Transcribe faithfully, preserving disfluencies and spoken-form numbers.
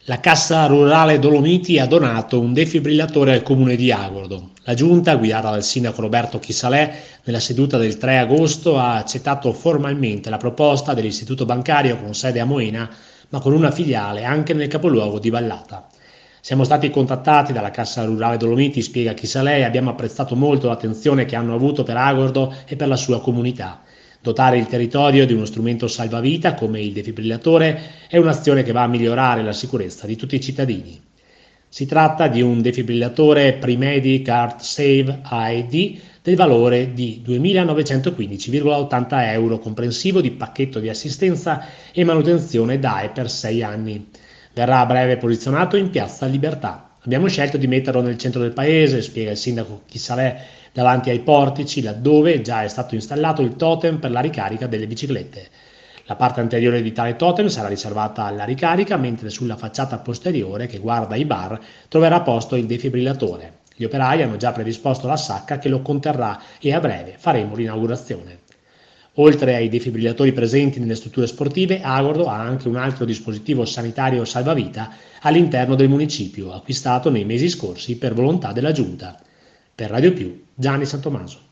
La Cassa Rurale Dolomiti ha donato un defibrillatore al comune di Agordo. La giunta, guidata dal sindaco Roberto Chisalè, nella seduta del tre agosto ha accettato formalmente la proposta dell'istituto bancario con sede a Moena, ma con una filiale anche nel capoluogo di Vallata. Siamo stati contattati dalla Cassa Rurale Dolomiti, spiega Chisalè, e abbiamo apprezzato molto l'attenzione che hanno avuto per Agordo e per la sua comunità. Dotare il territorio di uno strumento salvavita come il defibrillatore è un'azione che va a migliorare la sicurezza di tutti i cittadini. Si tratta di un defibrillatore Primedi Card Save I D del valore di duemilanovecentoquindici virgola ottanta euro, comprensivo di pacchetto di assistenza e manutenzione D A E per sei anni. Verrà a breve posizionato in Piazza Libertà. Abbiamo scelto di metterlo nel centro del paese, spiega il sindaco Chisalè, davanti ai portici, laddove già è stato installato il totem per la ricarica delle biciclette. La parte anteriore di tale totem sarà riservata alla ricarica, mentre sulla facciata posteriore, che guarda i bar, troverà posto il defibrillatore. Gli operai hanno già predisposto la sacca che lo conterrà e a breve faremo l'inaugurazione. Oltre ai defibrillatori presenti nelle strutture sportive, Agordo ha anche un altro dispositivo sanitario salvavita all'interno del municipio, acquistato nei mesi scorsi per volontà della Giunta. Per Radio Più, Gianni Santomaso.